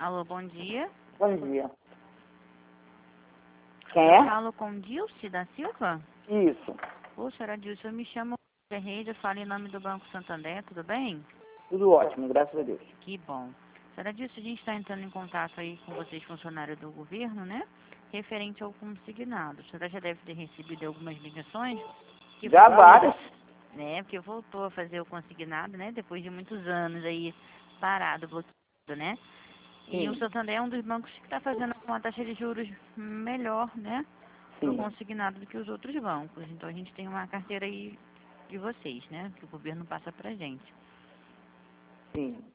Alô, bom dia. Bom dia. Quem é? Eu falo com Dilce da Silva? Isso. Ô, senhora Dilce, eu me chamo Ferreira, eu falo em nome do Banco Santander, tudo bem? Tudo ótimo, graças a Deus. Que bom. Senhora Dilce, a gente está entrando em contato aí com vocês, funcionários do governo, né? Referente ao consignado. A senhora já deve ter recebido algumas ligações. Que Já voltou, várias. né? Porque voltou a fazer o consignado, né? Depois de muitos anos aí parado, bloqueado, né? E o Sim, Santander é um dos bancos que está fazendo uma taxa de juros melhor, né? Para o sim, consignado do que os outros bancos. Então a gente tem uma carteira aí de vocês, né? Que o governo passa pra gente. sim.